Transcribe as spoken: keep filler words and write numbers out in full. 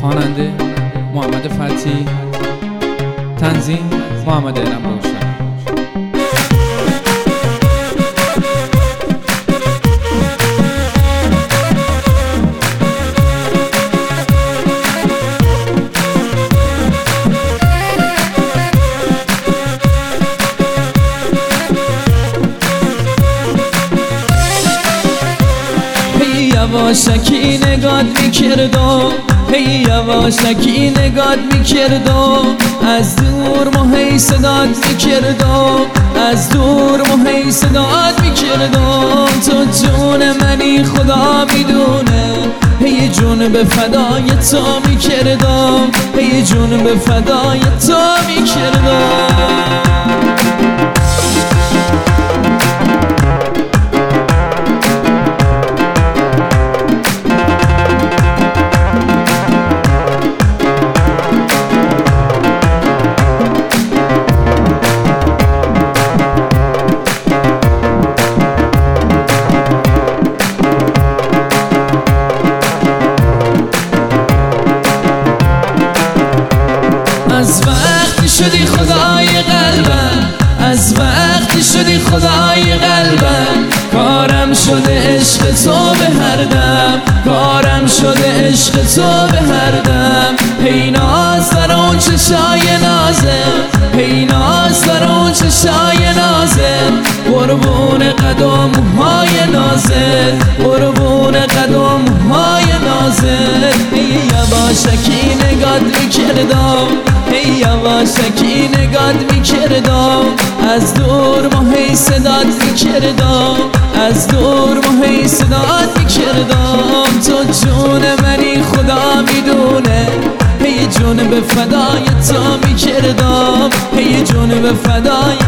خواننده محمد فتحی، تنظیم محمد علم روشن. یواشکی نگات میکردم، هی یواشکی نگات میکردم، از دور مهی صدات میکردم، از دور مهی صدات میکردم. تو جون منی خدا میدونه، هی جون به فدای تو میکردم، هی جون به فدای تو میکردم. از وقتی شدی خدای قلبم، از وقتی شدی خدای قلبم، کارم شده عشق تو به هر دم، کارم شده عشق تو به هر دم. هی ناز در اون چشای نازم، هی ناز در اون چشای نازم، قربون قدم های نازم، قربون قدم های نازم. هی یواشکی نگات میکردم، هی یواشکی نگات میکردم، از دور مهی صدات میکردم، از دور مهی صدات میکردم. تو جون منی خدا میدونه، هی جون به فدای تو میکردم، هی جون به فدای